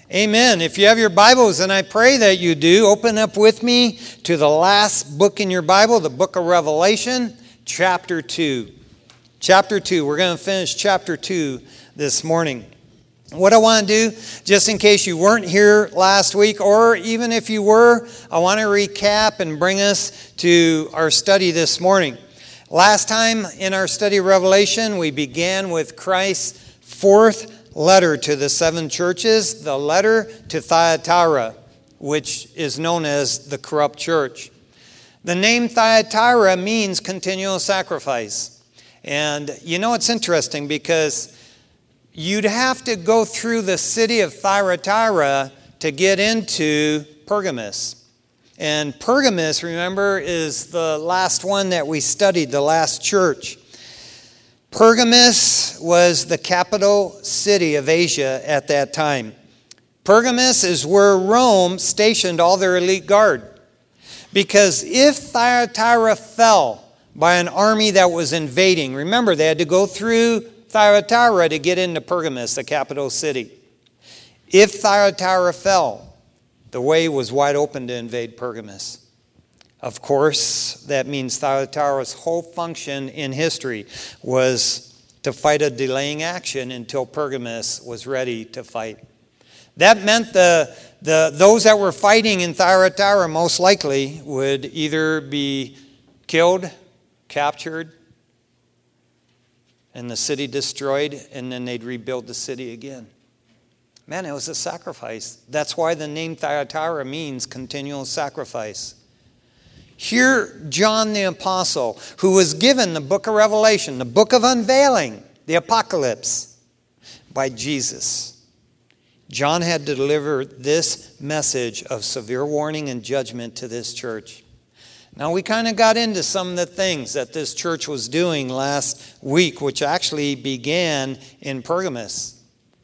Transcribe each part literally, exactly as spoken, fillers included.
Amen. If you have your Bibles, and I pray that you do, open up with me to the last book in your Bible, the book of Revelation, chapter two. Chapter two. We're going to finish chapter two this morning. What I want to do, just in case you weren't here last week, or even if you were, I want to recap and bring us to our study this morning. Last time in our study of Revelation, we began with Christ's fourth letter to the seven churches, the letter to Thyatira, which is known as the corrupt church. The name Thyatira means continual sacrifice. And you know, it's interesting because you'd have to go through the city of Thyatira to get into Pergamos. And Pergamos, remember, is the last one that we studied, the last church. Pergamos was the capital city of Asia at that time. Pergamos is where Rome stationed all their elite guard. Because if Thyatira fell by an army that was invading, remember they had to go through Thyatira to get into Pergamos, the capital city. If Thyatira fell, the way was wide open to invade Pergamos. Of course, that means Thyatira's whole function in history was to fight a delaying action until Pergamos was ready to fight. That meant the, the those that were fighting in Thyatira most likely would either be killed, captured, and the city destroyed, and then they'd rebuild the city again. Man, it was a sacrifice. That's why the name Thyatira means continual sacrifice. Here, John the Apostle, who was given the book of Revelation, the book of unveiling, the apocalypse, by Jesus. John had to deliver this message of severe warning and judgment to this church. Now, we kind of got into some of the things that this church was doing last week, which actually began in Pergamos.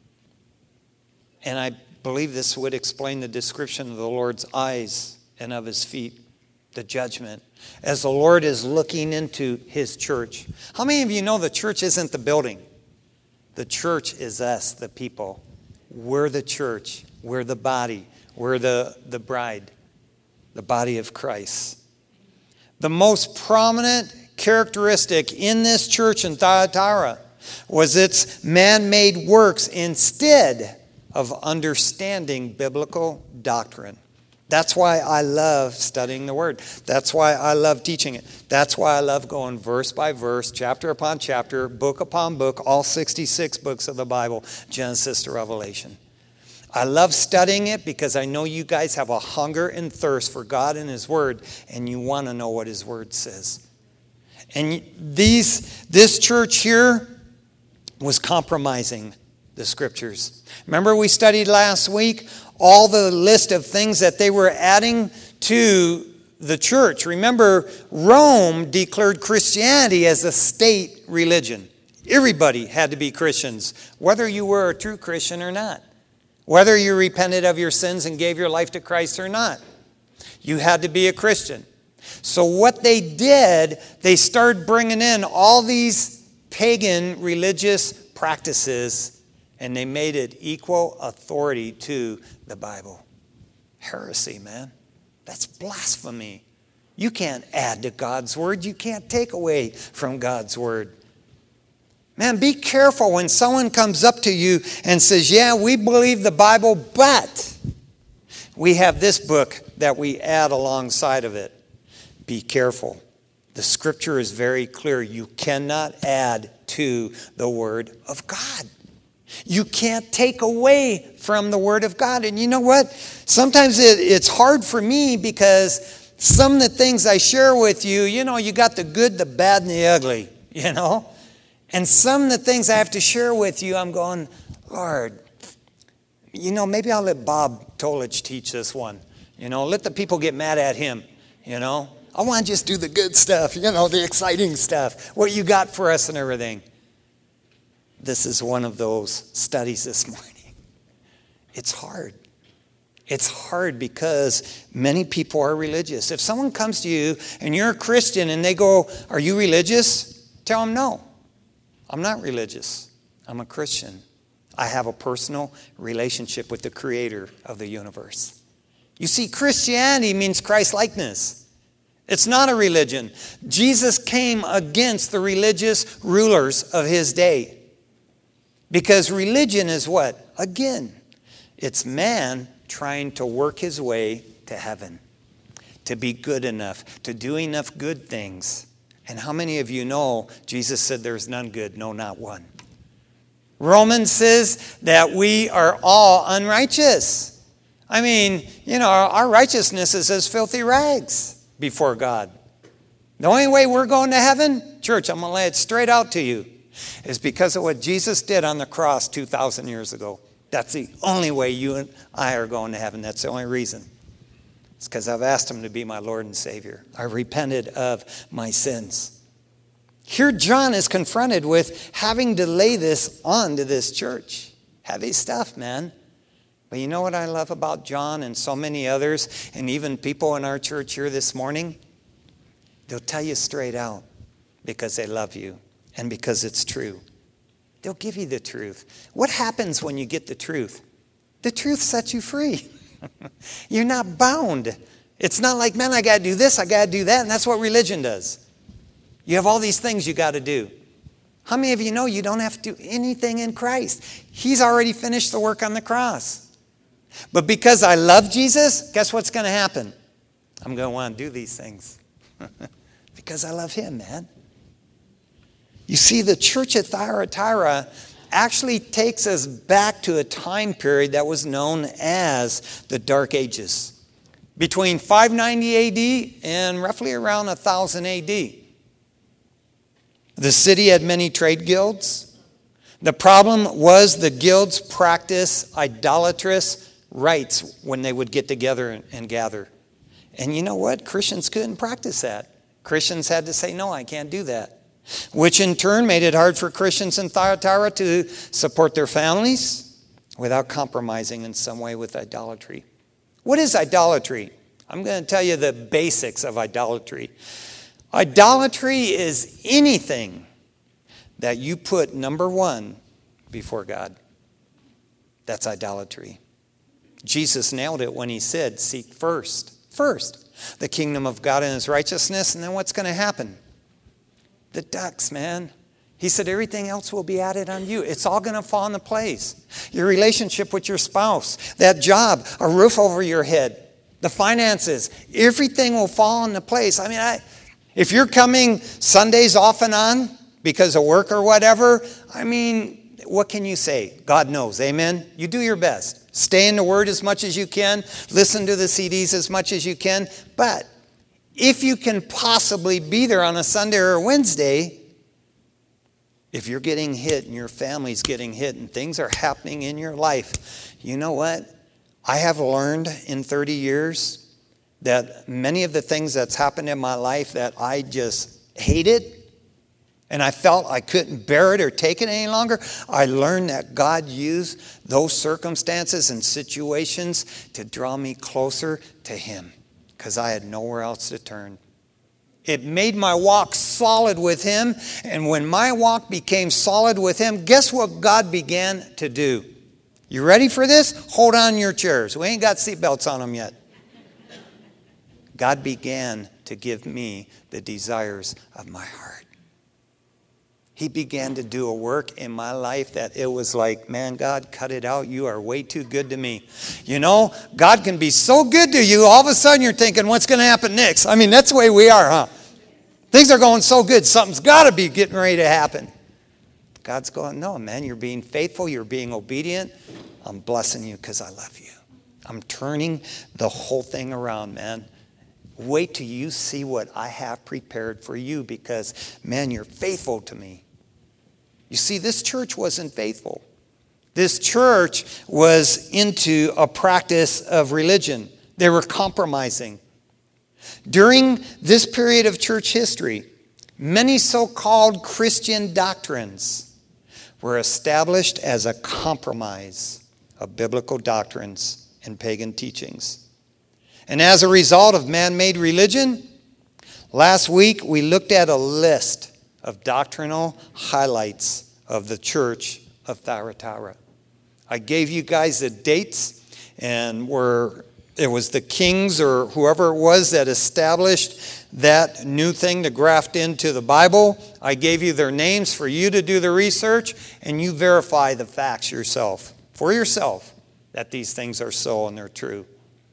And I believe this would explain the description of the Lord's eyes and of his feet. The judgment, as the Lord is looking into his church. How many of you know the church isn't the building? The church is us, the people. We're the church. We're the body. We're the, the bride, the body of Christ. The most prominent characteristic in this church in Thyatira was its man-made works instead of understanding biblical doctrine. That's why I love studying the Word. That's why I love teaching it. That's why I love going verse by verse, chapter upon chapter, book upon book, all sixty-six books of the Bible, Genesis to Revelation. I love studying it because I know you guys have a hunger and thirst for God and His Word, and you want to know what His Word says. And these, this church here was compromising the Scriptures. Remember we studied last week all the list of things that they were adding to the church. Remember, Rome declared Christianity as a state religion. Everybody had to be Christians, whether you were a true Christian or not. Whether you repented of your sins and gave your life to Christ or not. You had to be a Christian. So what they did, they started bringing in all these pagan religious practices, and they made it equal authority to the Bible. Heresy, man. That's blasphemy. You can't add to God's Word. You can't take away from God's Word. Man, be careful when someone comes up to you and says, yeah, we believe the Bible, but we have this book that we add alongside of it. Be careful. The Scripture is very clear. You cannot add to the Word of God. You can't take away from the Word of God. And you know what? Sometimes it, it's hard for me because some of the things I share with you, you know, you got the good, the bad, and the ugly, you know? And some of the things I have to share with you, I'm going, Lord, you know, maybe I'll let Bob Tolich teach this one. You know, let the people get mad at him, you know? I want to just do the good stuff, you know, the exciting stuff, what you got for us and everything. This is one of those studies this morning. It's hard. It's hard because many people are religious. If someone comes to you and you're a Christian and they go, are you religious? Tell them no. I'm not religious. I'm a Christian. I have a personal relationship with the creator of the universe. You see, Christianity means Christ-likeness. It's not a religion. Jesus came against the religious rulers of his day. Because religion is what? Again, it's man trying to work his way to heaven, to be good enough, to do enough good things. And how many of you know Jesus said there's none good, no, not one. Romans says that we are all unrighteous. I mean, you know, our righteousness is as filthy rags before God. The only way we're going to heaven, church, I'm going to lay it straight out to you, is because of what Jesus did on the cross two thousand years ago. That's the only way you and I are going to heaven. That's the only reason. It's because I've asked him to be my Lord and Savior. I repented of my sins. Here John is confronted with having to lay this on to this church. Heavy stuff, man. But you know what I love about John and so many others, and even people in our church here this morning? They'll tell you straight out because they love you and because it's true. They'll give you the truth. What happens when you get the truth? The truth sets you free. You're not bound. It's not like, man, I got to do this, I got to do that, and that's what religion does. You have all these things you got to do. How many of you know you don't have to do anything in Christ? He's already finished the work on the cross. But because I love Jesus, guess what's going to happen? I'm going to want to do these things. Because I love him, man. You see, the church at Thyatira actually takes us back to a time period that was known as the Dark Ages. Between five ninety A D and roughly around one thousand A D. The city had many trade guilds. The problem was the guilds practiced idolatrous rites when they would get together and gather. And you know what? Christians couldn't practice that. Christians had to say, no, I can't do that. Which in turn made it hard for Christians in Thyatira to support their families without compromising in some way with idolatry. What is idolatry? I'm going to tell you the basics of idolatry. Idolatry is anything that you put number one before God. That's idolatry. Jesus nailed it when he said, seek first, first, the kingdom of God and his righteousness, and then what's going to happen? The ducks, man. He said everything else will be added on you. It's all going to fall into place. Your relationship with your spouse, that job, a roof over your head, the finances, everything will fall into place. I mean, I... If you're coming Sundays off and on because of work or whatever, I mean, what can you say? God knows, amen? You do your best. Stay in the Word as much as you can. Listen to the C Ds as much as you can. But if you can possibly be there on a Sunday or a Wednesday, if you're getting hit and your family's getting hit and things are happening in your life, you know what? I have learned in thirty years that many of the things that's happened in my life that I just hated and I felt I couldn't bear it or take it any longer, I learned that God used those circumstances and situations to draw me closer to him because I had nowhere else to turn. It made my walk solid with him, and when my walk became solid with him, guess what God began to do? You ready for this? Hold on your chairs. We ain't got seatbelts on them yet. God began to give me the desires of my heart. He began to do a work in my life that it was like, man, God, cut it out. You are way too good to me. You know, God can be so good to you, all of a sudden you're thinking, what's going to happen next? I mean, that's the way we are, huh? Things are going so good, something's got to be getting ready to happen. God's going, no, man, you're being faithful, you're being obedient. I'm blessing you because I love you. I'm turning the whole thing around, man. Wait till you see what I have prepared for you because, man, you're faithful to me. You see, this church wasn't faithful. This church was into a practice of religion. They were compromising. During this period of church history, many so-called Christian doctrines were established as a compromise of biblical doctrines and pagan teachings. And as a result of man-made religion, last week we looked at a list of doctrinal highlights of the church of Thyatira. I gave you guys the dates, and where it was the kings or whoever it was that established that new thing to graft into the Bible. I gave you their names for you to do the research, and you verify the facts yourself, for yourself, that these things are so and they're true.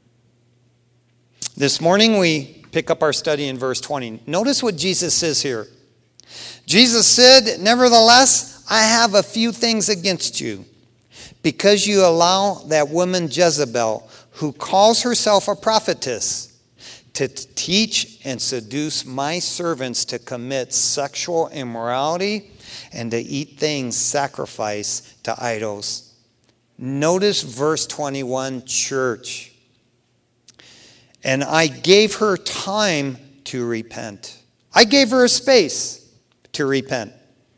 This morning we pick up our study in verse twenty. Notice what Jesus says here. Jesus said, "Nevertheless, I have a few things against you, because you allow that woman Jezebel, who calls herself a prophetess, to teach and seduce my servants to commit sexual immorality and to eat things sacrificed to idols." Notice verse twenty-one, church. "And I gave her time to repent." I gave her a space to repent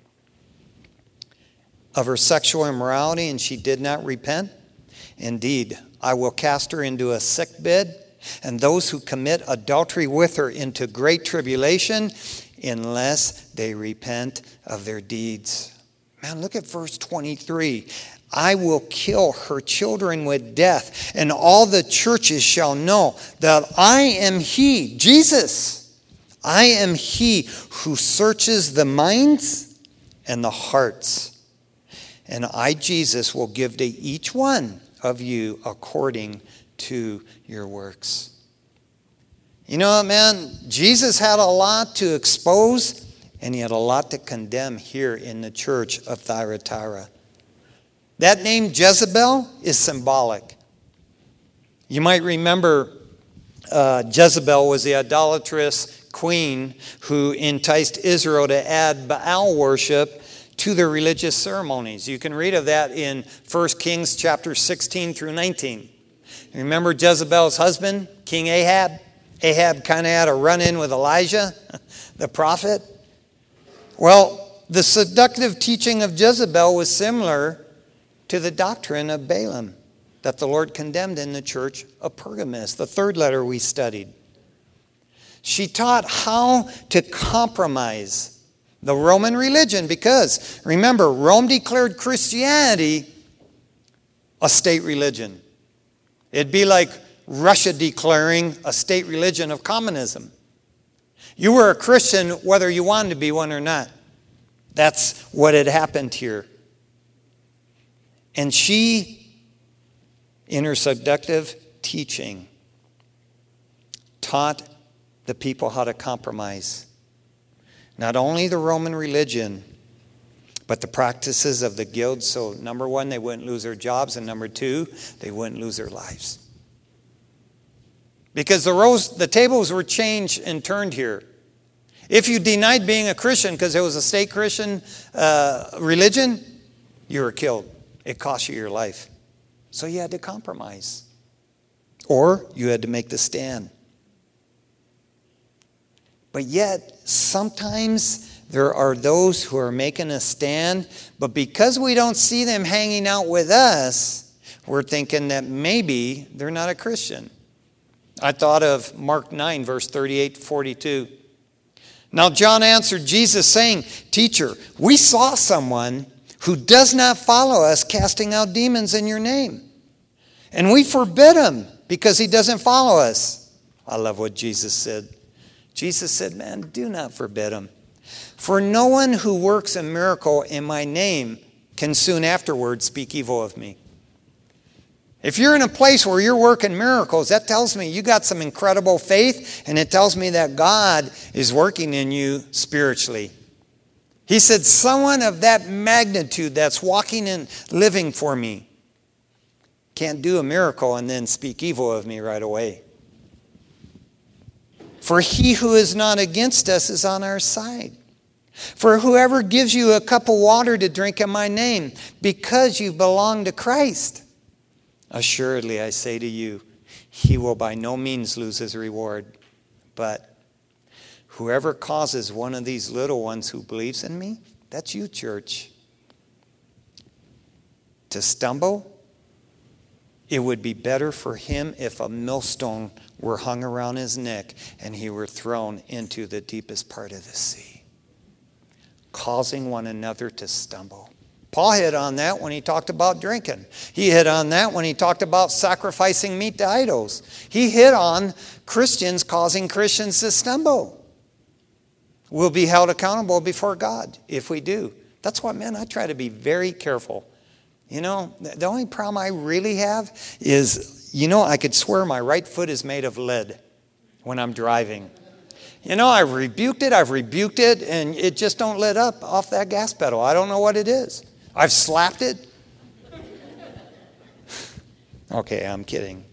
of her sexual immorality, and she did not repent. "Indeed, I will cast her into a sickbed, and those who commit adultery with her into great tribulation, unless they repent of their deeds." Man, look at verse twenty-three. "I will kill her children with death, and all the churches shall know that I am he," Jesus, "I am he who searches the minds and the hearts. And I, Jesus, will give to each one of you according to your works." You know what, man? Jesus had a lot to expose, and he had a lot to condemn here in the church of Thyatira. That name Jezebel is symbolic. You might remember uh, Jezebel was the idolatrous queen who enticed Israel to add Baal worship to their religious ceremonies. You can read of that in First Kings chapter sixteen through nineteen. Remember Jezebel's husband, King Ahab? Ahab kind of had a run-in with Elijah, the prophet. Well, the seductive teaching of Jezebel was similar to the doctrine of Balaam that the Lord condemned in the church of Pergamos, the third letter we studied. She taught how to compromise the Roman religion, because, remember, Rome declared Christianity a state religion. It'd be like Russia declaring a state religion of communism. You were a Christian whether you wanted to be one or not. That's what had happened here. And she, in her seductive teaching, taught the people how to compromise not only the Roman religion, but the practices of the guilds. So number one, they wouldn't lose their jobs, and number two, they wouldn't lose their lives. Because the roles, the tables were changed and turned here. If you denied being a Christian because it was a state Christian uh, religion, you were killed. It cost you your life. So you had to compromise. Or you had to make the stand. But yet, sometimes there are those who are making a stand, but because we don't see them hanging out with us, we're thinking that maybe they're not a Christian. I thought of Mark nine, verse thirty-eight to forty-two. "Now John answered Jesus, saying, 'Teacher, we saw someone who does not follow us casting out demons in your name. And we forbid him because he doesn't follow us.'" I love what Jesus said. Jesus said, man, do not forbid him. "For no one who works a miracle in my name can soon afterwards speak evil of me." If you're in a place where you're working miracles, that tells me you got some incredible faith, and it tells me that God is working in you spiritually. He said, someone of that magnitude that's walking and living for me can't do a miracle and then speak evil of me right away. "For he who is not against us is on our side. For whoever gives you a cup of water to drink in my name, because you belong to Christ, assuredly I say to you, he will by no means lose his reward. But whoever causes one of these little ones who believes in me," that's you, church, "to stumble, it would be better for him if a millstone were hung around his neck and he were thrown into the deepest part of the sea." Causing one another to stumble. Paul hit on that when he talked about drinking. He hit on that when he talked about sacrificing meat to idols. He hit on Christians causing Christians to stumble. We'll be held accountable before God if we do. That's why, man, I try to be very careful. You know, the only problem I really have is, you know, I could swear my right foot is made of lead when I'm driving. You know, I've rebuked it, I've rebuked it, and it just don't let up off that gas pedal. I don't know what it is. I've slapped it. Okay, I'm kidding.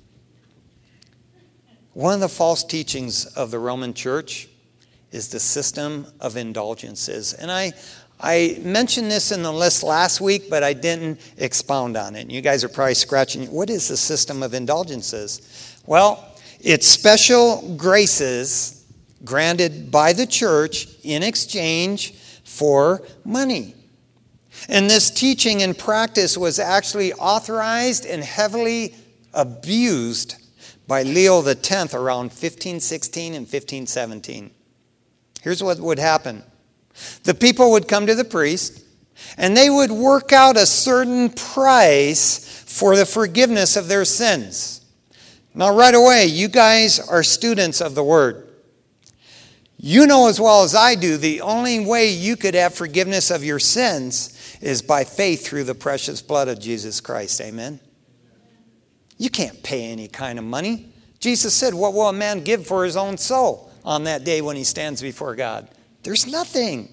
One of the false teachings of the Roman Church is the system of indulgences. And I, I mentioned this in the list last week, but I didn't expound on it. And you guys are probably scratching, what is the system of indulgences? Well, it's special graces granted by the church in exchange for money. And this teaching and practice was actually authorized and heavily abused by Leo the tenth around fifteen sixteen and fifteen seventeen. Here's what would happen. The people would come to the priest, and they would work out a certain price for the forgiveness of their sins. Now, right away, you guys are students of the Word. You know as well as I do, the only way you could have forgiveness of your sins is by faith through the precious blood of Jesus Christ. Amen? You can't pay any kind of money. Jesus said, what will a man give for his own soul on that day when he stands before God? There's nothing.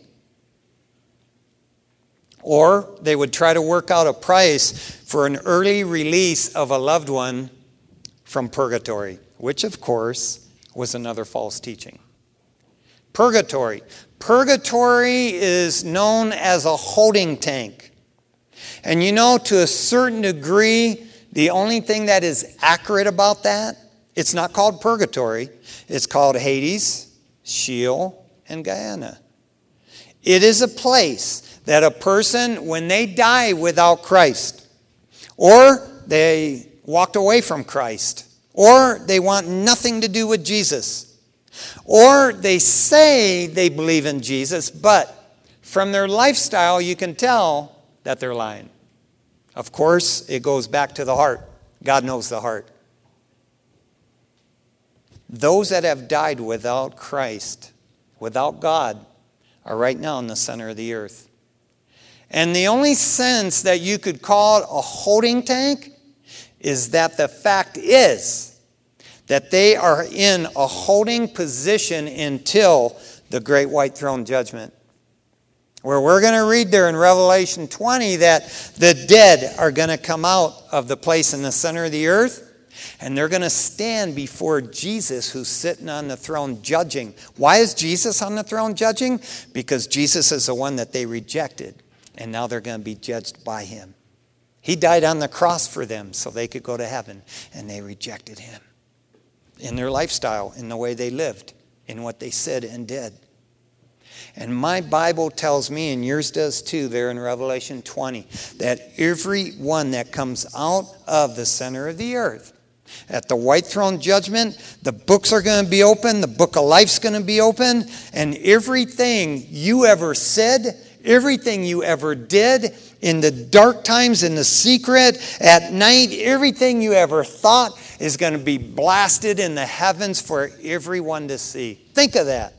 Or they would try to work out a price for an early release of a loved one from purgatory, which of course was another false teaching. Purgatory. Purgatory is known as a holding tank. And you know, to a certain degree, the only thing that is accurate about that, it's not called purgatory. It's called Hades, Sheol, and Gehenna. It is a place that a person, when they die without Christ, or they walked away from Christ, or they want nothing to do with Jesus, or they say they believe in Jesus, but from their lifestyle you can tell that they're lying. Of course, it goes back to the heart. God knows the heart. Those that have died without Christ, without God, are right now in the center of the earth. And the only sense that you could call it a holding tank is that the fact is that they are in a holding position until the great white throne judgment. Where we're going to read there in Revelation twenty that the dead are going to come out of the place in the center of the earth, and they're going to stand before Jesus, who's sitting on the throne judging. Why is Jesus on the throne judging? Because Jesus is the one that they rejected, and now they're going to be judged by him. He died on the cross for them so they could go to heaven, and they rejected him. In their lifestyle, in the way they lived, in what they said and did. And my Bible tells me, and yours does too, there in Revelation twenty, that every one that comes out of the center of the earth, at the white throne judgment, the books are going to be open, the book of life's going to be open, and everything you ever said, everything you ever did, in the dark times, in the secret, at night, everything you ever thought is going to be blasted in the heavens for everyone to see. Think of that.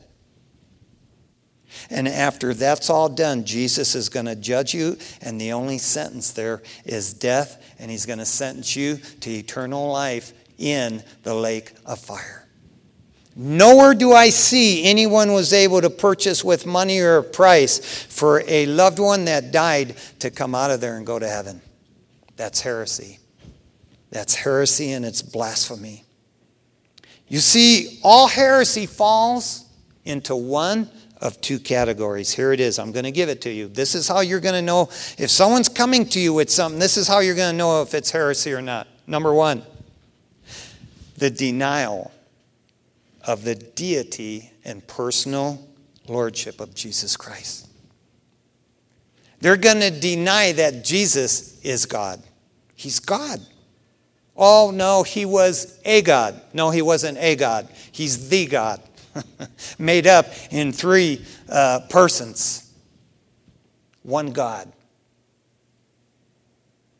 And after that's all done, Jesus is going to judge you, and the only sentence there is death, and he's going to sentence you to eternal life in the lake of fire. Nowhere do I see anyone was able to purchase with money or a price for a loved one that died to come out of there and go to heaven. That's heresy. That's heresy and it's blasphemy. You see, all heresy falls into one of two categories. Here it is. I'm going to give it to you. This is how you're going to know if someone's coming to you with something. This is how you're going to know if it's heresy or not. Number one, the denial of the deity and personal lordship of Jesus Christ. They're going to deny that Jesus is God. He's God. Oh, no, he was a God. No, he wasn't a God. He's the God. Made up in three uh, persons. One God.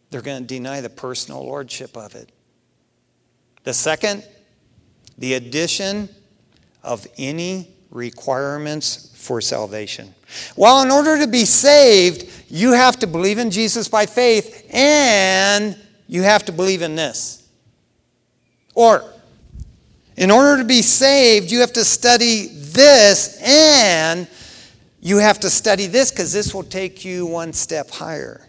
They're going to deny the personal lordship of it. The second, the addition of any requirements for salvation. Well, in order to be saved, you have to believe in Jesus by faith, and you have to believe in this. Or, in order to be saved, you have to study this, and you have to study this, because this will take you one step higher.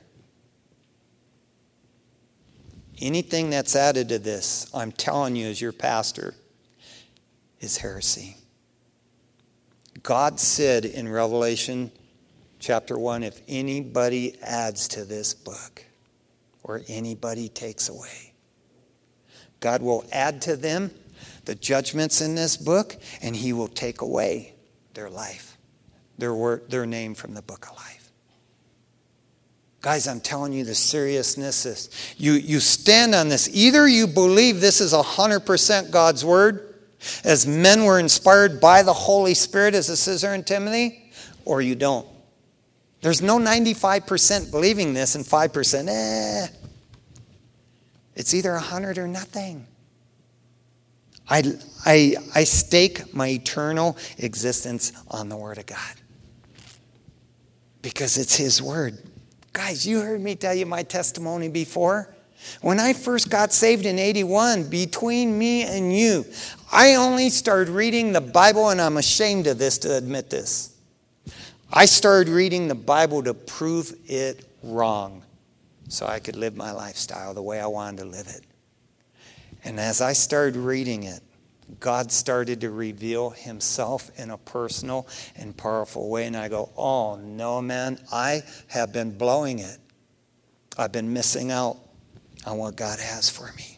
Anything that's added to this, I'm telling you as your pastor, is heresy. God said in Revelation chapter one, if anybody adds to this book or anybody takes away, God will add to them the judgments in this book, and he will take away their life, their word, their name from the book of life. Guys, I'm telling you the seriousness is, you, you stand on this. Either you believe this is one hundred percent God's word, as men were inspired by the Holy Spirit, as it says there in Timothy, or you don't. There's no ninety-five percent believing this and five percent, eh. It's either one hundred or nothing. I, I, I stake my eternal existence on the Word of God. Because it's His Word. Guys, you heard me tell you my testimony before. When I first got saved in eighty-one, between me and you, I only started reading the Bible, and I'm ashamed of this to admit this. I started reading the Bible to prove it wrong so I could live my lifestyle the way I wanted to live it. And as I started reading it, God started to reveal Himself in a personal and powerful way. And I go, oh no, man, I have been blowing it. I've been missing out on what God has for me.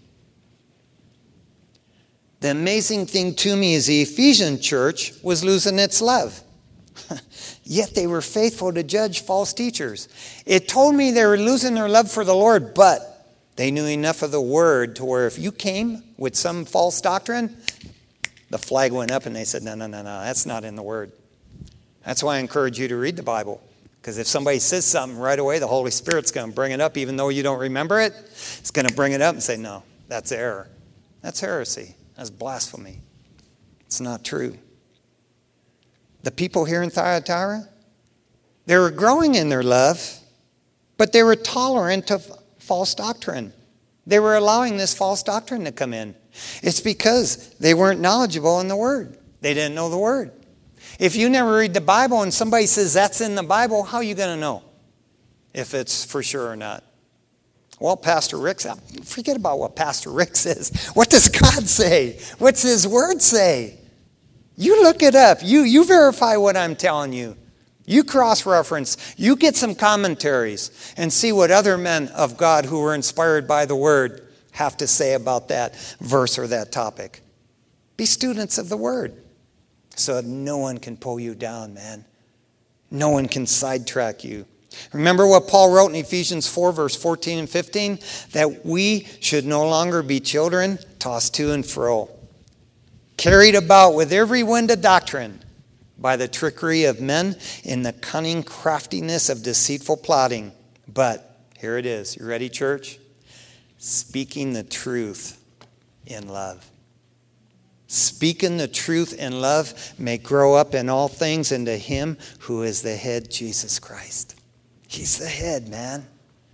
The amazing thing to me is the Ephesian church was losing its love. Yet they were faithful to judge false teachers. It told me they were losing their love for the Lord, but they knew enough of the Word to where if you came with some false doctrine, the flag went up and they said, no, no, no, no, that's not in the Word. That's why I encourage you to read the Bible. Because if somebody says something right away, the Holy Spirit's going to bring it up, even though you don't remember it. It's going to bring it up and say, no, that's error. That's heresy. That's blasphemy. It's not true. The people here in Thyatira, they were growing in their love, but they were tolerant of false doctrine. They were allowing this false doctrine to come in. It's because they weren't knowledgeable in the Word. They didn't know the Word. If you never read the Bible and somebody says that's in the Bible, how are you going to know if it's for sure or not? Well, Pastor Rick, forget about what Pastor Rick says. What does God say? What's His Word say? You look it up. You, you verify what I'm telling you. You cross-reference. You get some commentaries and see what other men of God who were inspired by the Word have to say about that verse or that topic. Be students of the Word so that no one can pull you down, man. No one can sidetrack you. Remember what Paul wrote in Ephesians four, verse fourteen and fifteen? That we should no longer be children tossed to and fro, carried about with every wind of doctrine by the trickery of men in the cunning craftiness of deceitful plotting. But, here it is. You ready, church? Speaking the truth in love. Speaking the truth in love may grow up in all things into Him who is the head, Jesus Christ. He's the head, man.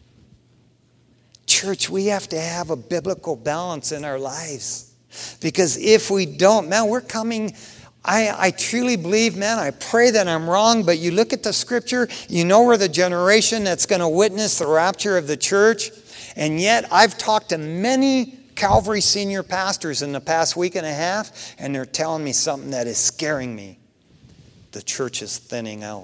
Church, we have to have a biblical balance in our lives. Because if we don't, man, we're coming. I, I truly believe, man, I pray that I'm wrong, but you look at the Scripture, you know we're the generation that's going to witness the rapture of the church. And yet I've talked to many Calvary senior pastors in the past week and a half, and they're telling me something that is scaring me. The church is thinning out.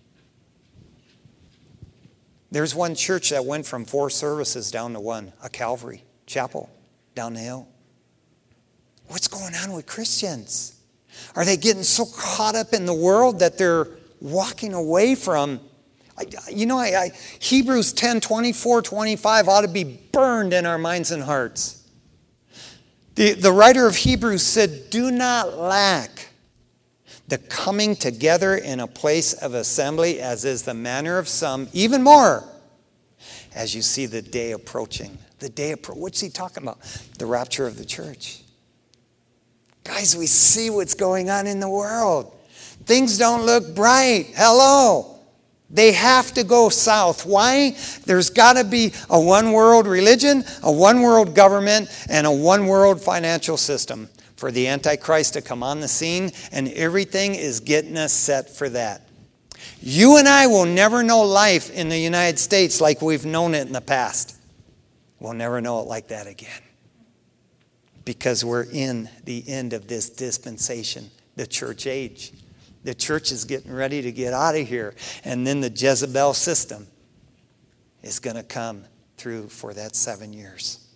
There's one church that went from four services down to one, a Calvary chapel down the hill. What's going on with Christians? Are they getting so caught up in the world that they're walking away from? I, you know, I, I, Hebrews ten, twenty-four, twenty-five ought to be burned in our minds and hearts. The, the writer of Hebrews said, do not lack the coming together in a place of assembly, as is the manner of some, even more, as you see the day approaching. The day appro- What's he talking about? The rapture of the church. Guys, we see what's going on in the world. Things don't look bright. Hello. They have to go south. Why? There's got to be a one-world religion, a one-world government, and a one-world financial system for the Antichrist to come on the scene, and everything is getting us set for that. You and I will never know life in the United States like we've known it in the past. We'll never know it like that again. Because we're in the end of this dispensation, the church age. The church is getting ready to get out of here. And then the Jezebel system is going to come through for that seven years.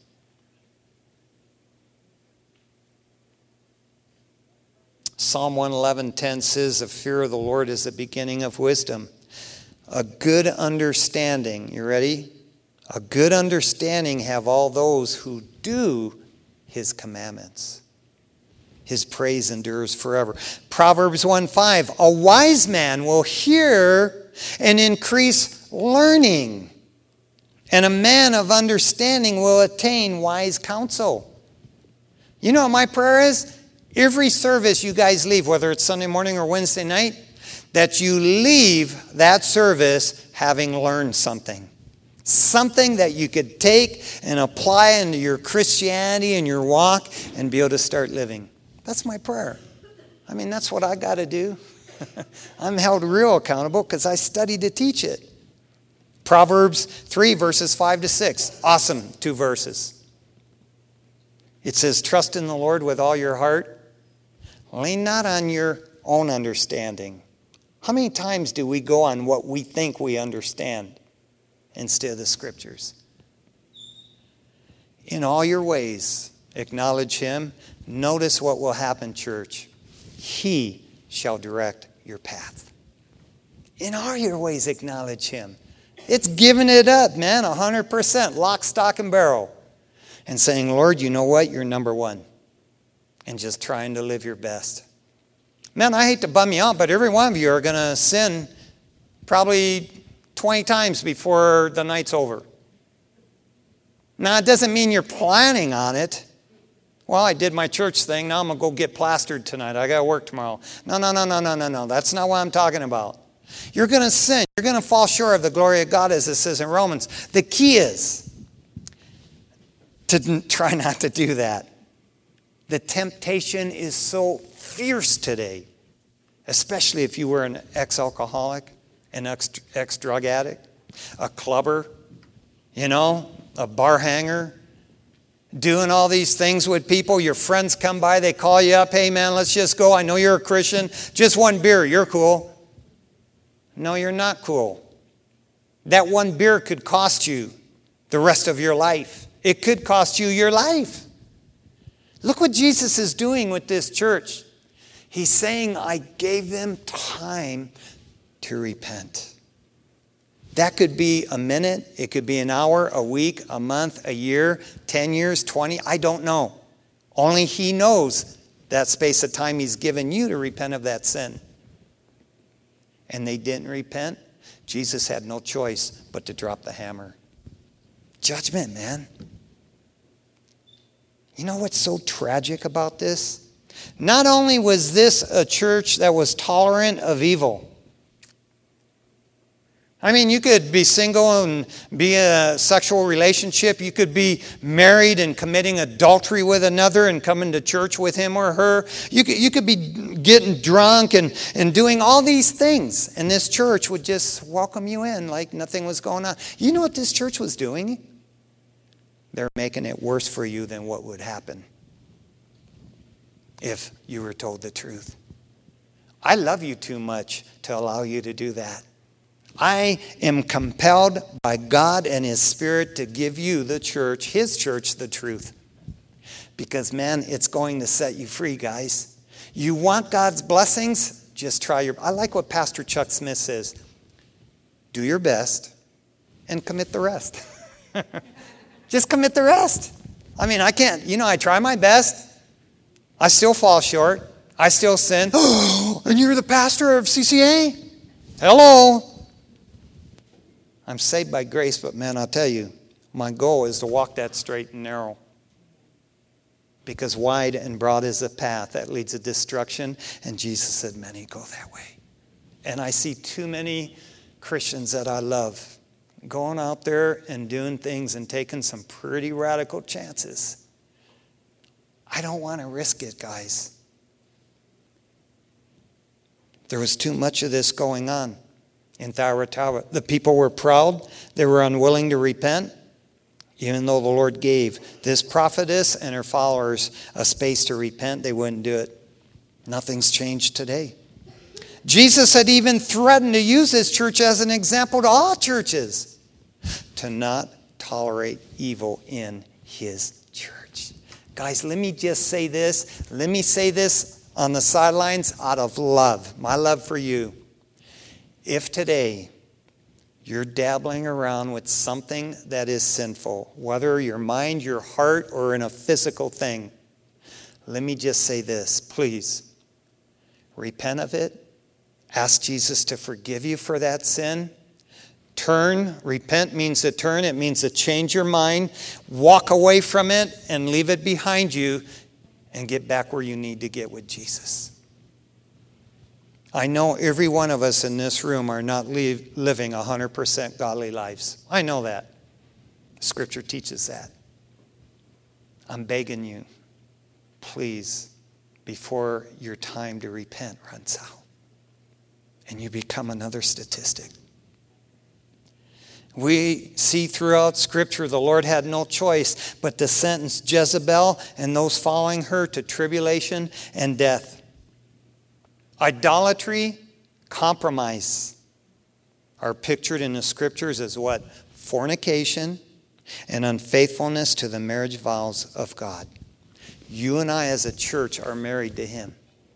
Psalm one eleven ten says, the fear of the Lord is the beginning of wisdom. A good understanding, you ready? A good understanding have all those who do his commandments. His praise endures forever. Proverbs one five, a wise man will hear and increase learning, and a man of understanding will attain wise counsel. You know what my prayer is? Every service you guys leave, whether it's Sunday morning or Wednesday night, that you leave that service having learned something. Something that you could take and apply into your Christianity and your walk and be able to start living. That's my prayer. I mean, that's what I got to do. I'm held real accountable because I studied to teach it. Proverbs three, verses five to six. Awesome two verses. It says, trust in the Lord with all your heart. Lean not on your own understanding. How many times do we go on what we think we understand instead of the Scriptures? In all your ways, acknowledge him. Notice what will happen, church. He shall direct your path. In all your ways, acknowledge him. It's giving it up, man, one hundred percent, lock, stock, and barrel. And saying, Lord, you know what? You're number one. And just trying to live your best. Man, I hate to bum you out, but every one of you are going to sin probably twenty times before the night's over. Now, it doesn't mean you're planning on it. Well, I did my church thing. Now I'm going to go get plastered tonight. I got to work tomorrow. No, no, no, no, no, no, no. That's not what I'm talking about. You're going to sin. You're going to fall short of the glory of God, as it says in Romans. The key is to try not to do that. The temptation is so fierce today, especially if you were an ex-alcoholic, an ex-drug addict, a clubber, you know, a bar hanger, doing all these things with people. Your friends come by, they call you up, hey man, let's just go. I know you're a Christian. Just one beer, you're cool. No, you're not cool. That one beer could cost you the rest of your life. It could cost you your life. Look what Jesus is doing with this church. He's saying, I gave them time to repent. That could be a minute, it could be an hour, a week, a month, a year, ten years, twenty, I don't know. Only he knows that space of time he's given you to repent of that sin. And they didn't repent. Jesus had no choice but to drop the hammer. Judgment, man. You know what's so tragic about this? Not only was this a church that was tolerant of evil. I mean, you could be single and be in a sexual relationship. You could be married and committing adultery with another and coming to church with him or her. You could, you could be getting drunk and, and doing all these things. And this church would just welcome you in like nothing was going on. You know what this church was doing? They're making it worse for you than what would happen if you were told the truth. I love you too much to allow you to do that. I am compelled by God and his Spirit to give you, the church, his church, the truth. Because, man, it's going to set you free, guys. You want God's blessings? Just try your... I like what Pastor Chuck Smith says. Do your best and commit the rest. Just commit the rest. I mean, I can't... You know, I try my best. I still fall short. I still sin. And you're the pastor of C C A? Hello? I'm saved by grace, but man, I'll tell you, my goal is to walk that straight and narrow. Because wide and broad is the path that leads to destruction, and Jesus said, many go that way. And I see too many Christians that I love going out there and doing things and taking some pretty radical chances. I don't want to risk it, guys. There was too much of this going on in Thyatira. The people were proud. They were unwilling to repent. Even though the Lord gave this prophetess and her followers a space to repent, they wouldn't do it. Nothing's changed today. Jesus had even threatened to use his church as an example to all churches to not tolerate evil in his church. Guys, let me just say this. Let me say this on the sidelines out of love, my love for you. If today you're dabbling around with something that is sinful, whether your mind, your heart, or in a physical thing, let me just say this, please. Repent of it. Ask Jesus to forgive you for that sin. Turn. Repent means to turn. It means to change your mind. Walk away from it and leave it behind you and get back where you need to get with Jesus. I know every one of us in this room are not live, living one hundred percent godly lives. I know that. Scripture teaches that. I'm begging you, please, before your time to repent runs out and you become another statistic. We see throughout Scripture the Lord had no choice but to sentence Jezebel and those following her to tribulation and death. Idolatry, compromise are pictured in the Scriptures as what? Fornication and unfaithfulness to the marriage vows of God. You and I as a church are married to Him.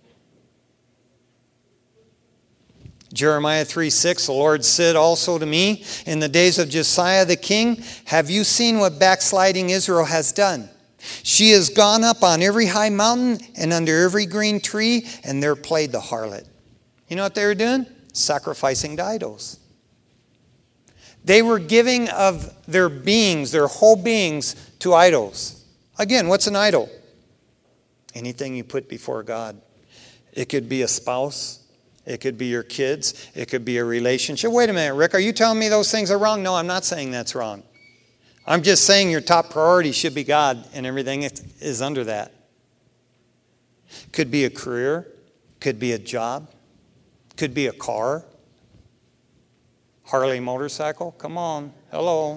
Jeremiah three six, the Lord said also to me, in the days of Josiah the king, have you seen what backsliding Israel has done? She has gone up on every high mountain and under every green tree, and there played the harlot. You know what they were doing? Sacrificing to idols. They were giving of their beings, their whole beings, to idols. Again, what's an idol? Anything you put before God. It could be a spouse. It could be your kids. It could be a relationship. Wait a minute, Rick, are you telling me those things are wrong? No, I'm not saying that's wrong. I'm just saying your top priority should be God, and everything is under that. Could be a career, could be a job, could be a car, Harley motorcycle. Come on, hello.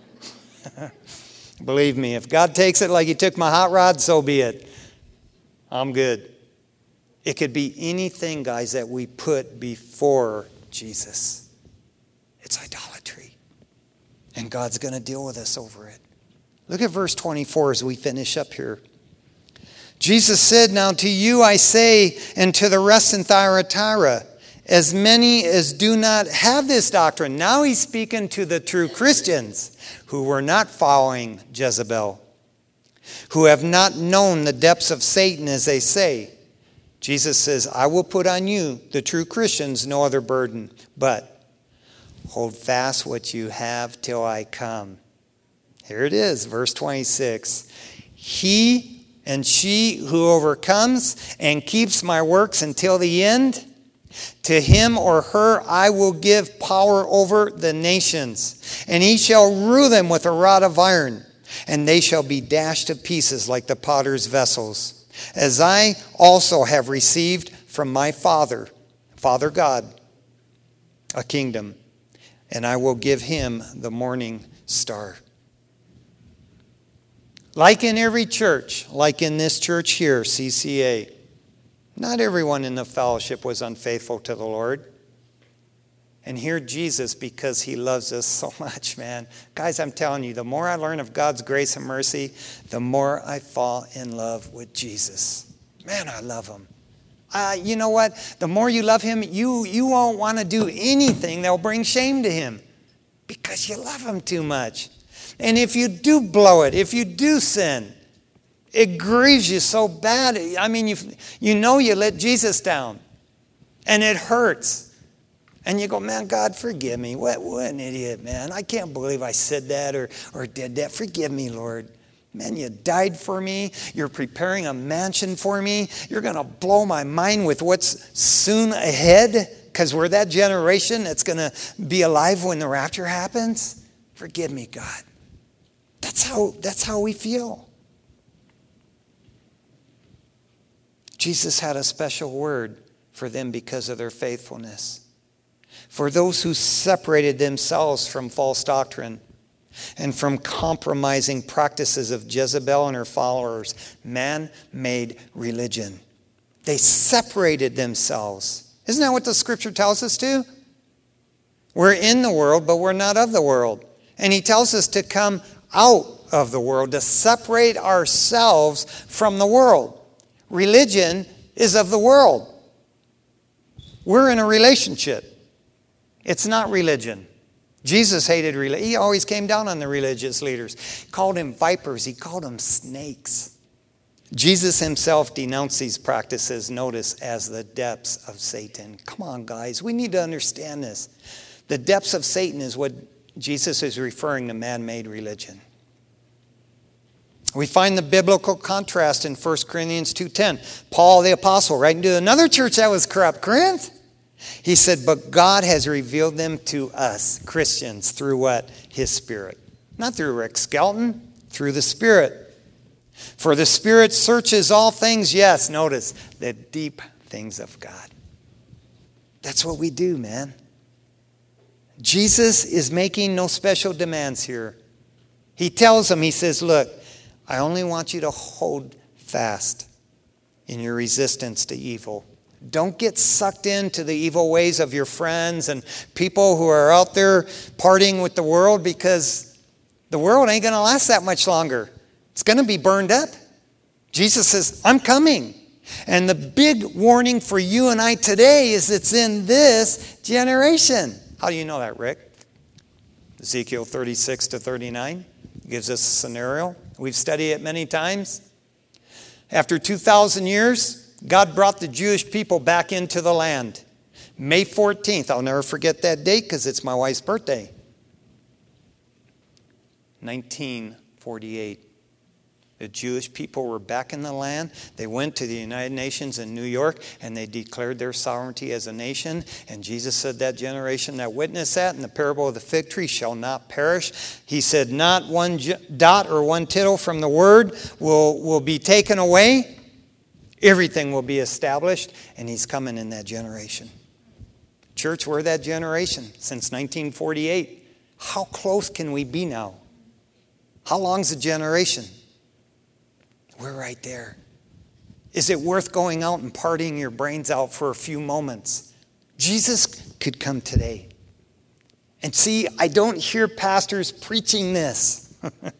Believe me, if God takes it like He took my hot rod, so be it. I'm good. It could be anything, guys, that we put before Jesus. It's idolatry. And God's going to deal with us over it. Look at verse twenty-four as we finish up here. Jesus said, now to you I say, and to the rest in Thyatira, as many as do not have this doctrine. Now he's speaking to the true Christians who were not following Jezebel, who have not known the depths of Satan, as they say. Jesus says, I will put on you, the true Christians, no other burden, but hold fast what you have till I come. Here it is, verse twenty-six. He and she who overcomes and keeps my works until the end, to him or her I will give power over the nations, and he shall rule them with a rod of iron, and they shall be dashed to pieces like the potter's vessels, as I also have received from my Father, Father God, a kingdom, and I will give him the morning star. Like in every church, like in this church here, C C A, not everyone in the fellowship was unfaithful to the Lord. And here Jesus, because he loves us so much, man. Guys, I'm telling you, the more I learn of God's grace and mercy, the more I fall in love with Jesus. Man, I love him. Uh, you know what? The more you love him, you, you won't want to do anything that will bring shame to him because you love him too much. And if you do blow it, if you do sin, it grieves you so bad. I mean, you, you know you let Jesus down. And it hurts. And you go, man, God, forgive me. What, what an idiot, man. I can't believe I said that or, or did that. Forgive me, Lord. Man, you died for me. You're preparing a mansion for me. You're going to blow my mind with what's soon ahead, because we're that generation that's going to be alive when the rapture happens. Forgive me, God. That's how, that's how we feel. Jesus had a special word for them because of their faithfulness. For those who separated themselves from false doctrine and from compromising practices of Jezebel and her followers, man-made religion. They separated themselves. Isn't that what the scripture tells us to? We're in the world, but we're not of the world. And he tells us to come out of the world, to separate ourselves from the world. Religion is of the world. We're in a relationship. It's not religion. Jesus hated religion. He always came down on the religious leaders. He called them vipers. He called them snakes. Jesus himself denounced these practices, notice, as the depths of Satan. Come on, guys. We need to understand this. The depths of Satan is what Jesus is referring to man-made religion. We find the biblical contrast in First Corinthians two ten. Paul the apostle, writing to another church that was corrupt, Corinth. He said, but God has revealed them to us, Christians, through what? His Spirit. Not through Rick Skelton, through the Spirit. For the Spirit searches all things, yes, notice, the deep things of God. That's what we do, man. Jesus is making no special demands here. He tells them, he says, look, I only want you to hold fast in your resistance to evil. Don't get sucked into the evil ways of your friends and people who are out there partying with the world, because the world ain't going to last that much longer. It's going to be burned up. Jesus says, I'm coming. And the big warning for you and I today is it's in this generation. How do you know that, Rick? Ezekiel thirty-six to thirty-nine gives us a scenario. We've studied it many times. After two thousand years, God brought the Jewish people back into the land. May fourteenth, I'll never forget that date because it's my wife's birthday. nineteen forty-eight. The Jewish people were back in the land. They went to the United Nations in New York and they declared their sovereignty as a nation. And Jesus said that generation that witnessed that in the parable of the fig tree shall not perish. He said not one dot or one tittle from the word will, will be taken away. Everything will be established, and he's coming in that generation. Church, we're that generation since nineteen forty-eight. How close can we be now? How long's a generation? We're right there. Is it worth going out and partying your brains out for a few moments? Jesus could come today. And see, I don't hear pastors preaching this.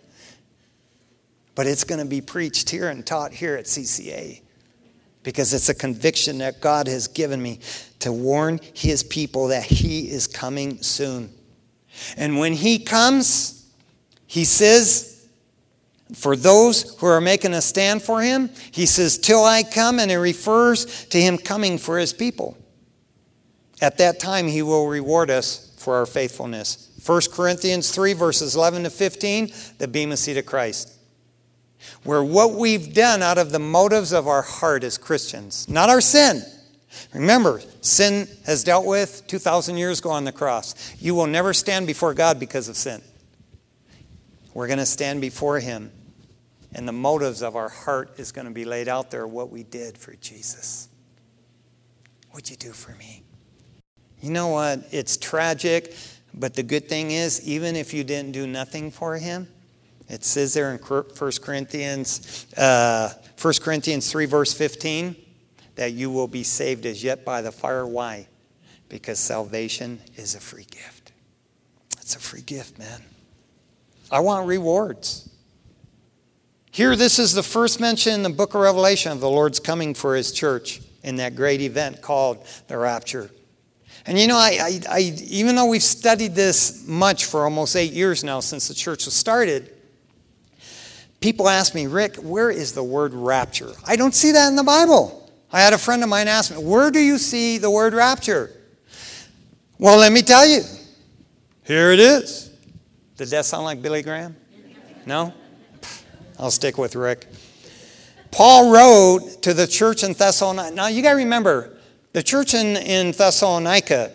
But it's going to be preached here and taught here at C C A. Because it's a conviction that God has given me to warn his people that he is coming soon. And when he comes, he says, for those who are making a stand for him, he says, till I come, and it refers to him coming for his people. At that time, he will reward us for our faithfulness. First Corinthians three, verses eleven to fifteen, the Bema Seat of Christ. Where what we've done out of the motives of our heart as Christians, not our sin. Remember, sin has dealt with two thousand years ago on the cross. You will never stand before God because of sin. We're going to stand before him, and the motives of our heart is going to be laid out there, what we did for Jesus. What'd you do for me? You know what? It's tragic, but the good thing is, even if you didn't do nothing for him, it says there in First Corinthians, uh, First Corinthians three, verse fifteen, that you will be saved as yet by the fire. Why? Because salvation is a free gift. It's a free gift, man. I want rewards. Here, this is the first mention in the book of Revelation of the Lord's coming for his church in that great event called the rapture. And you know, I, I, I even though we've studied this much for almost eight years now since the church was started, people ask me, Rick, where is the word rapture? I don't see that in the Bible. I had a friend of mine ask me, where do you see the word rapture? Well, let me tell you. Here it is. Did that sound like Billy Graham? No? I'll stick with Rick. Paul wrote to the church in Thessalonica. Now, you got to remember, the church in, in Thessalonica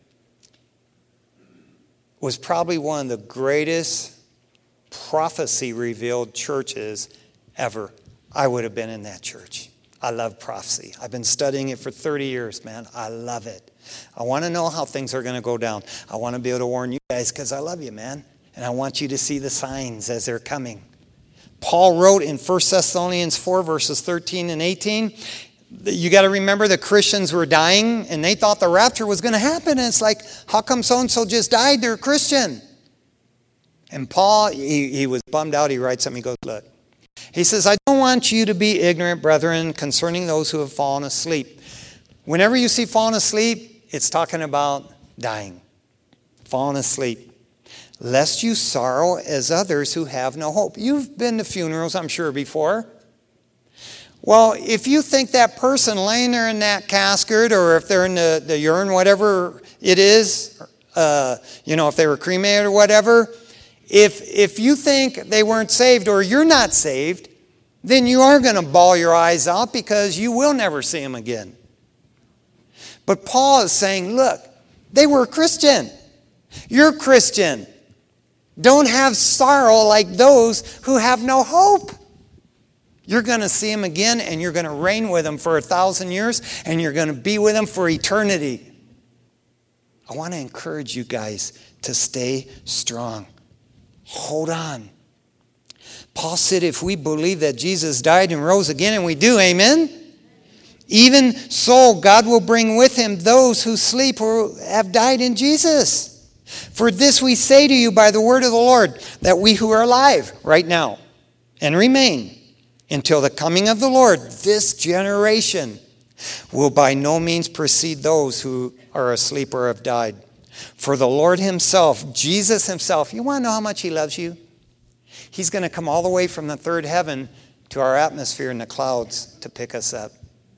was probably one of the greatest prophecy-revealed churches ever. I would have been in that church. I love prophecy. I've been studying it for thirty years, man. I love it. I want to know how things are going to go down. I want to be able to warn you guys because I love you, man. And I want you to see the signs as they're coming. Paul wrote in First Thessalonians four, verses thirteen and eighteen, you got to remember the Christians were dying and they thought the rapture was going to happen. And it's like, how come so-and-so just died? They're a Christian. And Paul, he, he was bummed out. He writes something. He goes, look. He says, I don't want you to be ignorant, brethren, concerning those who have fallen asleep. Whenever you see fallen asleep, it's talking about dying. Fallen asleep. Lest you sorrow as others who have no hope. You've been to funerals, I'm sure, before. Well, if you think that person laying there in that casket, or if they're in the, the urine, whatever it is, uh, you know, if they were cremated or whatever, if, if you think they weren't saved or you're not saved, then you are going to bawl your eyes out because you will never see them again. But Paul is saying, look, they were Christian. You're Christian. Don't have sorrow like those who have no hope. You're going to see them again, and you're going to reign with them for a thousand years, and you're going to be with them for eternity. I want to encourage you guys to stay strong. Hold on. Paul said if we believe that Jesus died and rose again, and we do, amen? Even so, God will bring with him those who sleep or have died in Jesus. For this we say to you by the word of the Lord, that we who are alive right now and remain until the coming of the Lord, this generation will by no means precede those who are asleep or have died. For the Lord himself, Jesus himself, you want to know how much he loves you? He's going to come all the way from the third heaven to our atmosphere in the clouds to pick us up.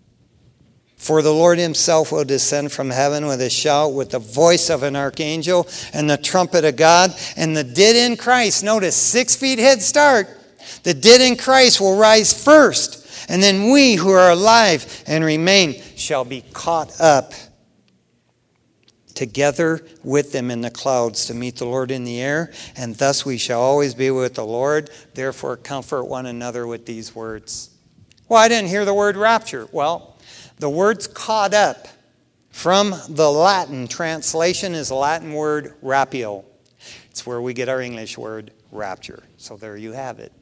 For the Lord himself will descend from heaven with a shout, with the voice of an archangel and the trumpet of God. And the dead in Christ, notice, six feet head start. The dead in Christ will rise first. And then we who are alive and remain shall be caught up together with them in the clouds to meet the Lord in the air. And thus we shall always be with the Lord. Therefore comfort one another with these words. Well, I didn't hear the word rapture. Well, the word's caught up from the Latin translation is the Latin word rapio. It's where we get our English word rapture. So there you have it.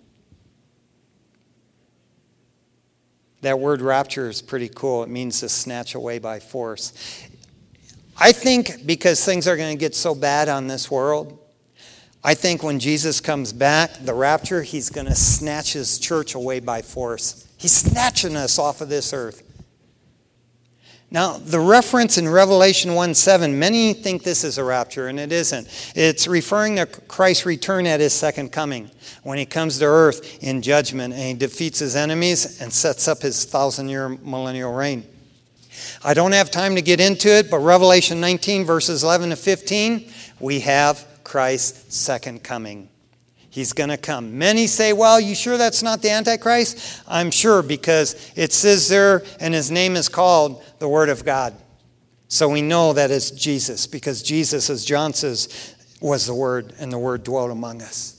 That word rapture is pretty cool. It means to snatch away by force. I think because things are going to get so bad on this world, I think when Jesus comes back, the rapture, he's going to snatch his church away by force. He's snatching us off of this earth. Now, the reference in Revelation one seven, many think this is a rapture, and it isn't. It's referring to Christ's return at his second coming, when he comes to earth in judgment, and he defeats his enemies and sets up his thousand-year millennial reign. I don't have time to get into it, but Revelation nineteen, verses eleven to fifteen, we have Christ's second coming. He's going to come. Many say, well, you sure that's not the Antichrist? I'm sure, because it says there, and his name is called the Word of God. So we know that it's Jesus, because Jesus, as John says, was the Word, and the Word dwelt among us.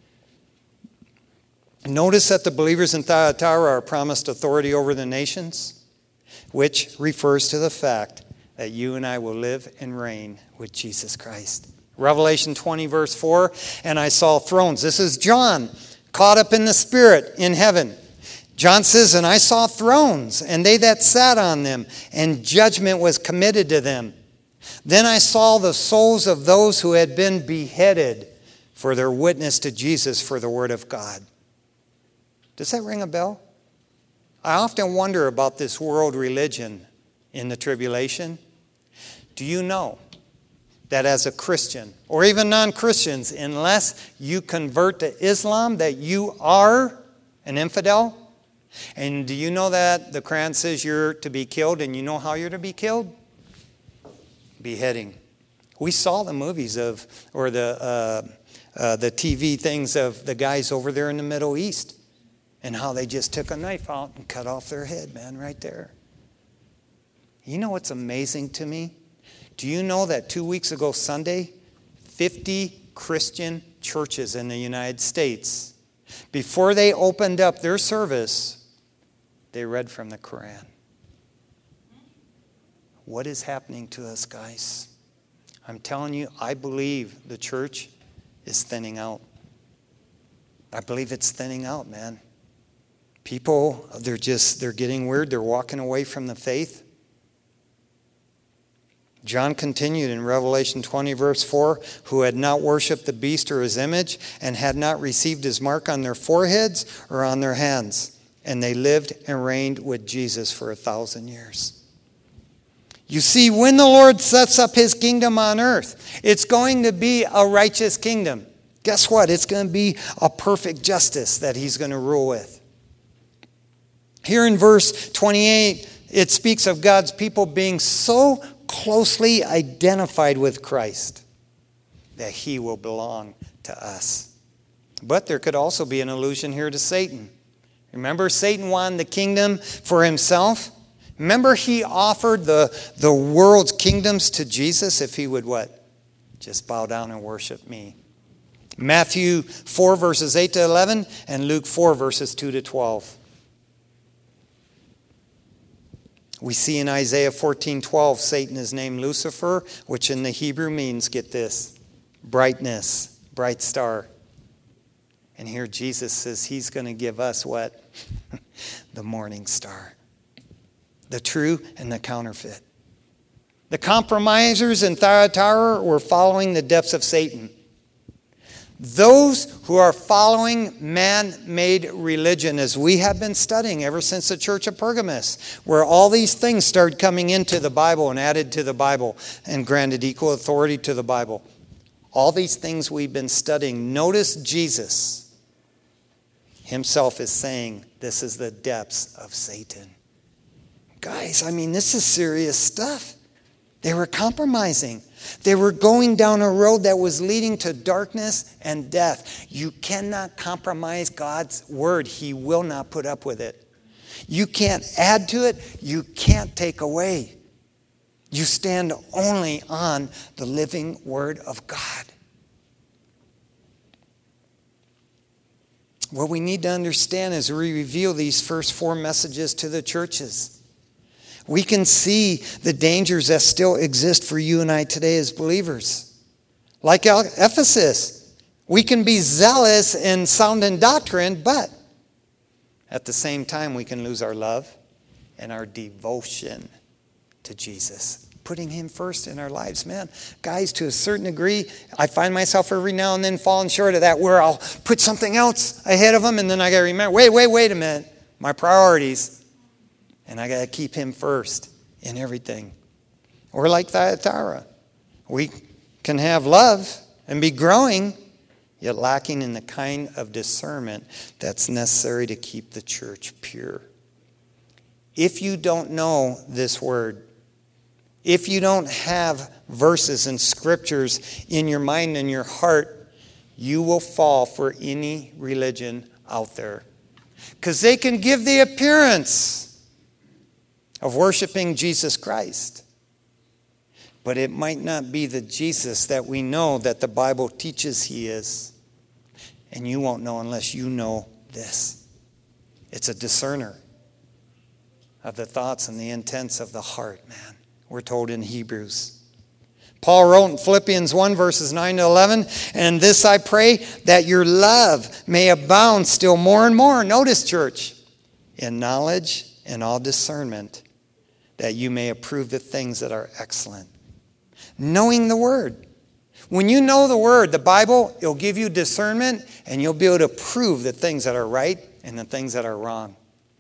Notice that the believers in Thyatira are promised authority over the nations, which refers to the fact that you and I will live and reign with Jesus Christ. Revelation twenty, verse four, and I saw thrones. This is John, caught up in the Spirit in heaven. John says, and I saw thrones, and they that sat on them, and judgment was committed to them. Then I saw the souls of those who had been beheaded for their witness to Jesus for the word of God. Does that ring a bell? I often wonder about this world religion in the tribulation. Do you know that as a Christian, or even non-Christians, unless you convert to Islam, that you are an infidel? And do you know that the Quran says you're to be killed, and you know how you're to be killed? Beheading. We saw the movies of, or the, uh, uh, the T V things of the guys over there in the Middle East and how they just took a knife out and cut off their head, man, right there. You know what's amazing to me? Do you know that two weeks ago Sunday, fifty Christian churches in the United States, before they opened up their service, they read from the Quran? What is happening to us, guys? I'm telling you, I believe the church is thinning out. I believe it's thinning out, man. People, they're just, they're getting weird. They're walking away from the faith. John continued in Revelation twenty, verse four, who had not worshipped the beast or his image and had not received his mark on their foreheads or on their hands. And they lived and reigned with Jesus for a thousand years. You see, when the Lord sets up his kingdom on earth, it's going to be a righteous kingdom. Guess what? It's going to be a perfect justice that he's going to rule with. Here in verse twenty-eight, it speaks of God's people being so closely identified with Christ that he will belong to us. But there could also be an allusion here to Satan. Remember, Satan wanted the kingdom for himself. Remember, he offered the, the world's kingdoms to Jesus if he would what? Just bow down and worship me. Matthew four, verses eight to eleven, and Luke four, verses two to twelve. We see in Isaiah fourteen twelve, Satan is named Lucifer, which in the Hebrew means, get this, brightness, bright star. And here Jesus says he's going to give us what? The morning star. The true and the counterfeit. The compromisers in Thyatira were following the depths of Satan. Those who are following man-made religion, as we have been studying ever since the Church of Pergamos, where all these things started coming into the Bible and added to the Bible and granted equal authority to the Bible. All these things we've been studying. Notice Jesus himself is saying this is the depths of Satan. Guys, I mean, this is serious stuff. They were compromising. They were going down a road that was leading to darkness and death. You cannot compromise God's word. He will not put up with it. You can't add to it. You can't take away. You stand only on the living word of God. What we need to understand as we reveal these first four messages to the churches, we can see the dangers that still exist for you and I today as believers. Like Ephesus, we can be zealous and sound in doctrine, but at the same time we can lose our love and our devotion to Jesus. Putting him first in our lives, man. Guys, to a certain degree, I find myself every now and then falling short of that, where I'll put something else ahead of him and then I got to remember, wait, wait, wait a minute. My priorities. And I got to keep him first in everything. Or like Thyatira. We can have love and be growing, yet lacking in the kind of discernment that's necessary to keep the church pure. If you don't know this word, if you don't have verses and scriptures in your mind and your heart, you will fall for any religion out there. Because they can give the appearance of worshiping Jesus Christ. But it might not be the Jesus that we know that the Bible teaches he is. And you won't know unless you know this. It's a discerner of the thoughts and the intents of the heart, man. We're told in Hebrews. Paul wrote in Philippians one, verses nine to eleven, and this I pray, that your love may abound still more and more. Notice, church, in knowledge and all discernment, that you may approve the things that are excellent. Knowing the word. When you know the word, the Bible, it'll give you discernment and you'll be able to prove the things that are right and the things that are wrong.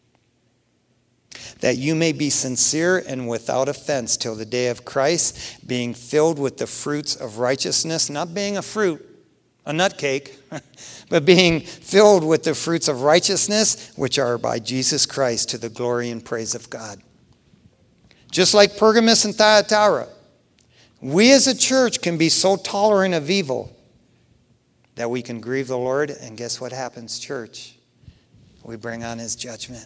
That you may be sincere and without offense till the day of Christ, being filled with the fruits of righteousness, not being a fruit, a nut cake, but being filled with the fruits of righteousness, which are by Jesus Christ, to the glory and praise of God. Just like Pergamos and Thyatira, We as a church can be so tolerant of evil that we can grieve the Lord, and guess what happens, church? We bring on his judgment.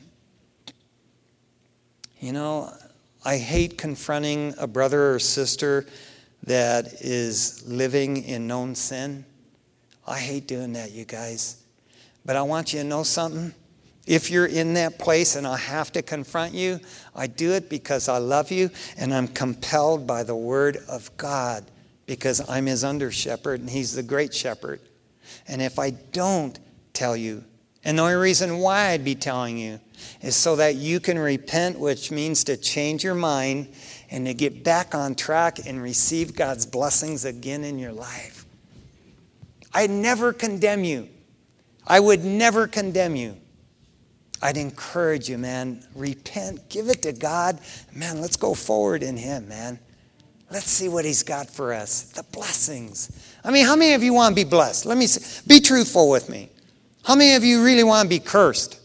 You know, I hate confronting a brother or sister that is living in known sin. I hate doing that, you guys. But I want you to know something. If you're in that place and I have to confront you, I do it because I love you and I'm compelled by the word of God, because I'm his under shepherd and he's the great shepherd. And if I don't tell you, and the only reason why I'd be telling you is so that you can repent, which means to change your mind and to get back on track and receive God's blessings again in your life. I'd never condemn you. I would never condemn you. I'd encourage you, man. Repent. Give it to God. Man, let's go forward in him, man. Let's see what he's got for us. The blessings. I mean, how many of you want to be blessed? Let me see. Be truthful with me. How many of you really want to be cursed?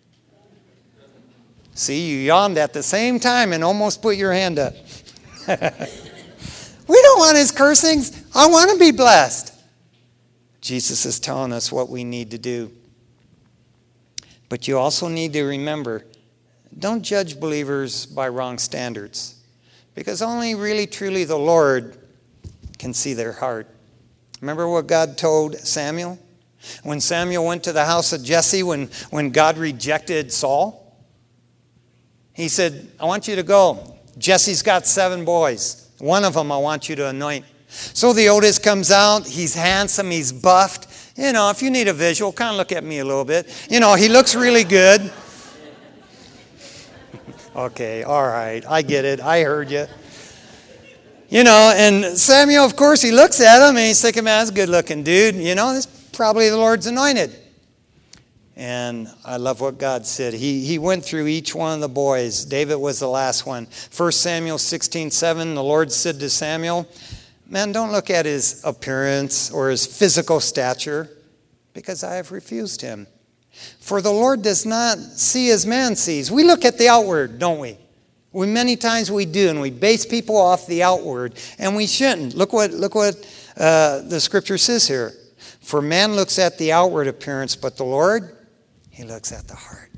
See, you yawned at the same time and almost put your hand up. We don't want his cursings. I want to be blessed. Jesus is telling us what we need to do. But you also need to remember, don't judge believers by wrong standards, because only really truly the Lord can see their heart. Remember what God told Samuel? When Samuel went to the house of Jesse, when, when God rejected Saul, he said, I want you to go. Jesse's got seven boys. One of them I want you to anoint. So the oldest comes out. He's handsome. He's buffed. You know, if you need a visual, kind of look at me a little bit. You know, he looks really good. Okay, all right. I get it. I heard you. You know, and Samuel, of course, he looks at him and he's thinking, man, that's a good-looking dude. You know, this is probably the Lord's anointed. And I love what God said. He, he went through each one of the boys. David was the last one. First Samuel sixteen seven, the Lord said to Samuel, man, don't look at his appearance or his physical stature, because I have refused him. For the Lord does not see as man sees. We look at the outward, don't we? We many times we do, and we base people off the outward, and we shouldn't. Look what look what uh, the scripture says here. For man looks at the outward appearance, but the Lord, he looks at the heart.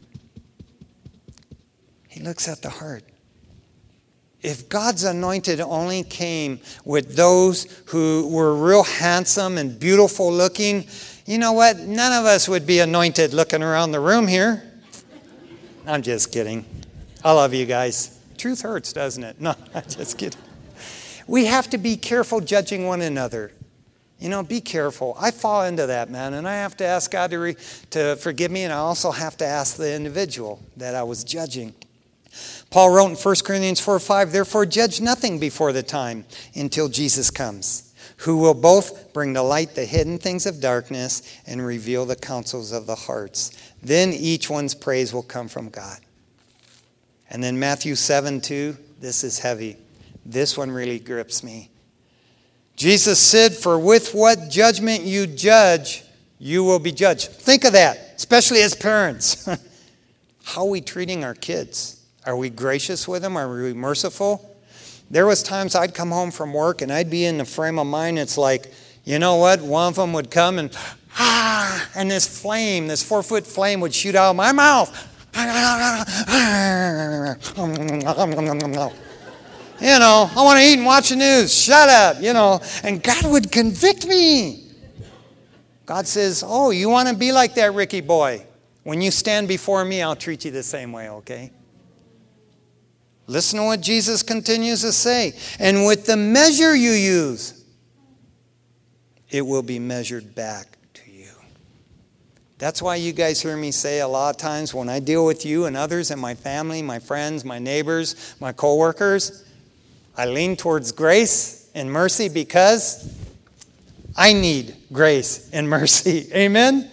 He looks at the heart. If God's anointed only came with those who were real handsome and beautiful looking, you know what? None of us would be anointed looking around the room here. I'm just kidding. I love you guys. Truth hurts, doesn't it? No, I'm just kidding. We have to be careful judging one another. You know, be careful. I fall into that, man, and I have to ask God to, re- to forgive me, and I also have to ask the individual that I was judging. Paul wrote in First Corinthians four five, therefore judge nothing before the time until Jesus comes, who will both bring to light the hidden things of darkness and reveal the counsels of the hearts. Then each one's praise will come from God. And then Matthew seven two, this is heavy. This one really grips me. Jesus said, for with what judgment you judge, you will be judged. Think of that, especially as parents. How are we treating our kids? Are we gracious with them? Are we merciful? There was times I'd come home from work and I'd be in the frame of mind. It's like, you know what? One of them would come and, ah, and this flame, this four-foot flame would shoot out of my mouth. You know, I want to eat and watch the news. Shut up, you know. And God would convict me. God says, oh, you want to be like that, Ricky boy? When you stand before me, I'll treat you the same way, okay? Listen to what Jesus continues to say. And with the measure you use, it will be measured back to you. That's why you guys hear me say a lot of times when I deal with you and others and my family, my friends, my neighbors, my coworkers, I lean towards grace and mercy because I need grace and mercy. Amen?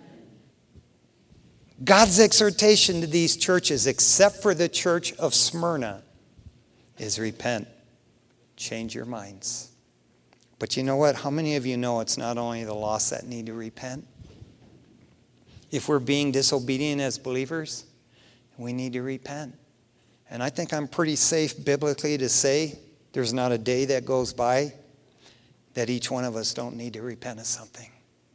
God's exhortation to these churches, except for the church of Smyrna, is repent. Change your minds. But you know what? How many of you know it's not only the lost that need to repent? If we're being disobedient as believers, we need to repent. And I think I'm pretty safe biblically to say there's not a day that goes by that each one of us don't need to repent of something.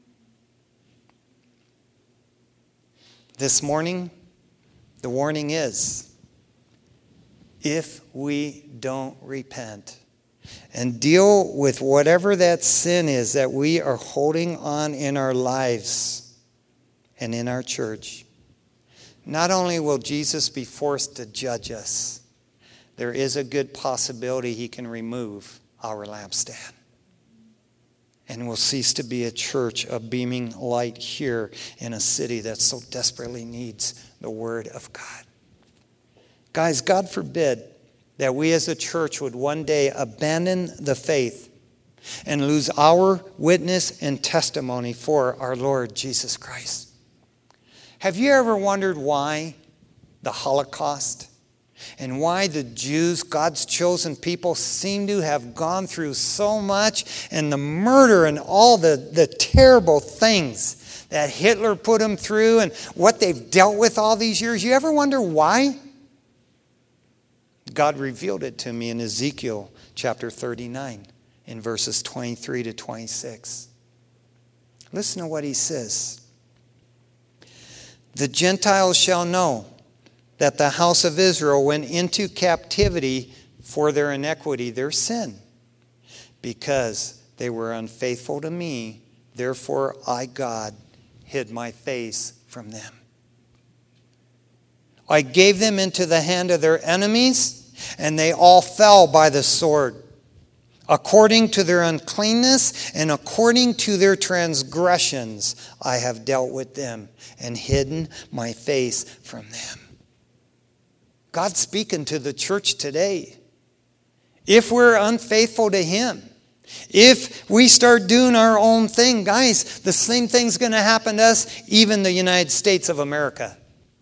This morning, the warning is, if we don't repent and deal with whatever that sin is that we are holding on in our lives and in our church, not only will Jesus be forced to judge us, there is a good possibility he can remove our lampstand. And we'll cease to be a church of beaming light here in a city that so desperately needs the Word of God. Guys, God forbid that we as a church would one day abandon the faith and lose our witness and testimony for our Lord Jesus Christ. Have you ever wondered why the Holocaust and why the Jews, God's chosen people, seem to have gone through so much, and the murder and all the, the terrible things that Hitler put them through and what they've dealt with all these years? You ever wonder why? God revealed it to me in Ezekiel chapter thirty-nine in verses twenty-three to twenty-six. Listen to what he says. The Gentiles shall know that the house of Israel went into captivity for their iniquity, their sin, because they were unfaithful to me. Therefore I, God, hid my face from them. I gave them into the hand of their enemies, and they all fell by the sword, according to their uncleanness and according to their transgressions. I have dealt with them and hidden my face from them. God's speaking to the church today. If we're unfaithful to Him, if we start doing our own thing, guys, the same thing's going to happen to us, even the United States of America.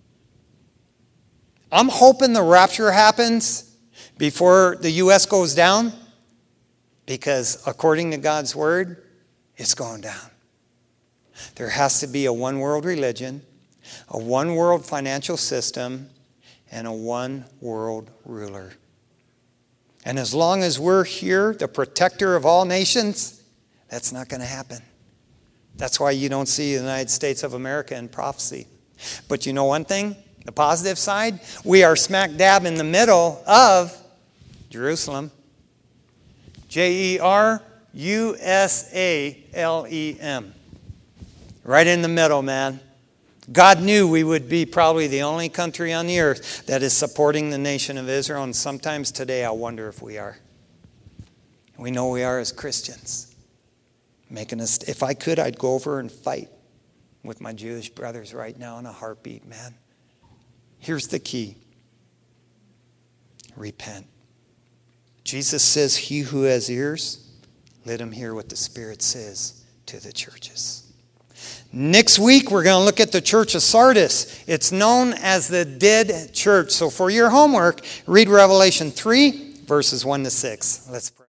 I'm hoping the rapture happens before the U S goes down, because according to God's Word, it's going down. There has to be a one world religion, a one world financial system, and a one world ruler. And as long as we're here, the protector of all nations, that's not going to happen. That's why you don't see the United States of America in prophecy. But you know one thing? The positive side? We are smack dab in the middle of Jerusalem. J E R U S A L E M. Right in the middle, man. God knew we would be probably the only country on the earth that is supporting the nation of Israel. And sometimes today I wonder if we are. We know we are as Christians. Making us, if I could, I'd go over and fight with my Jewish brothers right now in a heartbeat, man. Here's the key. Repent. Jesus says, he who has ears, let him hear what the Spirit says to the churches. Next week, we're going to look at the church of Sardis. It's known as the dead church. So for your homework, read Revelation three, verses one to six. Let's pray.